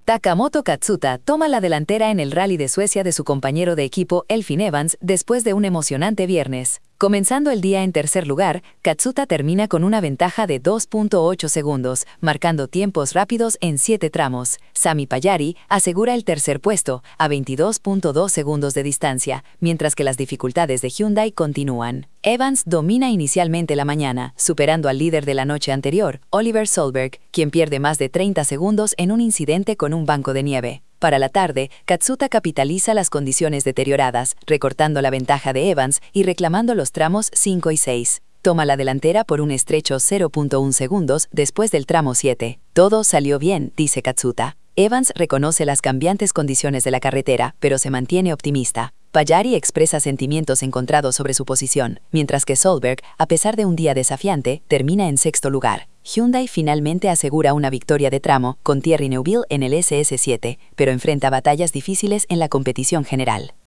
Takamoto Katsuta toma la delantera en el Rally de Suecia de su compañero de equipo Elfyn Evans después de un emocionante viernes. Comenzando el día en tercer lugar, Katsuta termina con una ventaja de 2.8 segundos, marcando tiempos rápidos en 7 tramos. Sami Pajari asegura el tercer puesto, a 22.2 segundos de distancia, mientras que las dificultades de Hyundai continúan. Evans domina inicialmente la mañana, superando al líder de la noche anterior, Oliver Solberg, quien pierde más de 30 segundos en un incidente con un banco de nieve. Para la tarde, Katsuta capitaliza las condiciones deterioradas, recortando la ventaja de Evans y reclamando los tramos 5 y 6. Toma la delantera por un estrecho 0.1 segundos después del tramo 7. Todo salió bien, dice Katsuta. Evans reconoce las cambiantes condiciones de la carretera, pero se mantiene optimista. Pajari expresa sentimientos encontrados sobre su posición, mientras que Solberg, a pesar de un día desafiante, termina en sexto lugar. Hyundai finalmente asegura una victoria de tramo con Thierry Neuville en el SS7, pero enfrenta batallas difíciles en la competición general.